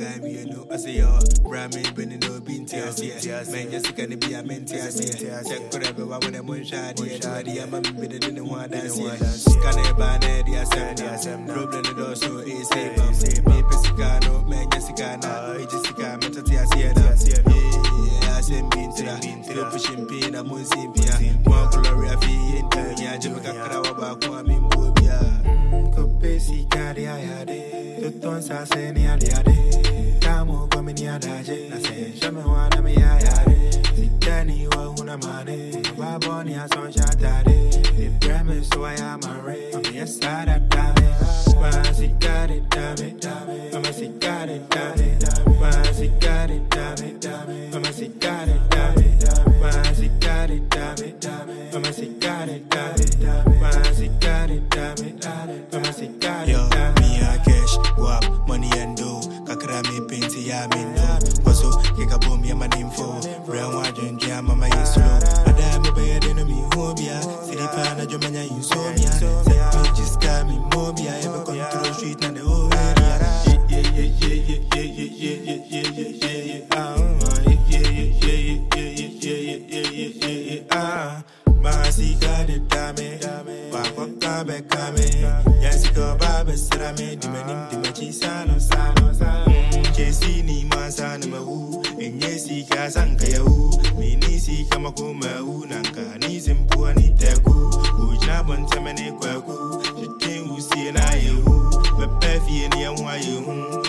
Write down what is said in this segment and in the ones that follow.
guy, me no. I say yo, Brahmin, Benny no bean tears. Man, just gonna be a man tears. Check whatever when I'm on shady. I'm a bit in the one that's here. Scan a banner, the assembly. Problem the door so easy. Me Pesicano, man, Jessica, Jessica, Metatia, yeah, I send bean to the pushing pin, I'm on Simpia. More Gloria fee in Tanya, Jamaica Karawa, Kwame Mbobia. Copesi Cadia, Tuton Sassani, Adiade, Tamo Comini Adaje, I say, Shamawana me, Sikani, Wahunamane, Babonia, Sonshata, the premise, so I am a ray, on the side of Dame, Sikari, Dame, Mama Sikari, Dame, Sikari, Dame, Mama Sikari, Dame, Sikari, Dame, Mama Sikari, Dame, Sikari, Dame, Mama Sikari, Dame. Me a cash, go up, money and do, Kakra me paint, ya me no, Paso, Kikaboom, ya man info, Brown Wagon, Jam, Mama is slow, Adam, obey enemy, Hobia, City Pana, Jomania, you saw me, Set just got me, Mobia, ever come to the street and the whole area. Masika de dame, Waka bekame, Yasika Baba Sarame, Dimanim, Dimachi Sano Sano, Jesse ni Masana Mahu, and Yesika Sankayahu, Minisi Kamakuma, Nanka, Nizimpuani Teku, Ujabon Tamane Kwaku, Jitin Usi and I, but Pefi and Yawayu.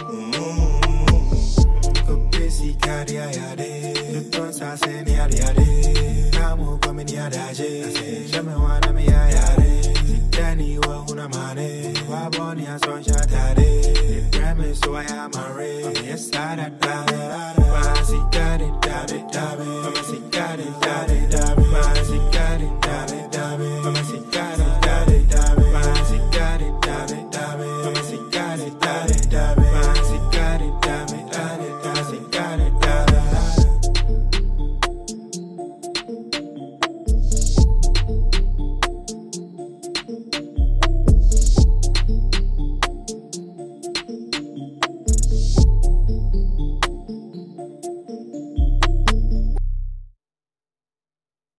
Caria, the tons are saying, Yade, Tamu coming Yadaje, Shamawana me, Danny, Wahunamane, Wabonia, Sonshata, the premise, so I am a ray.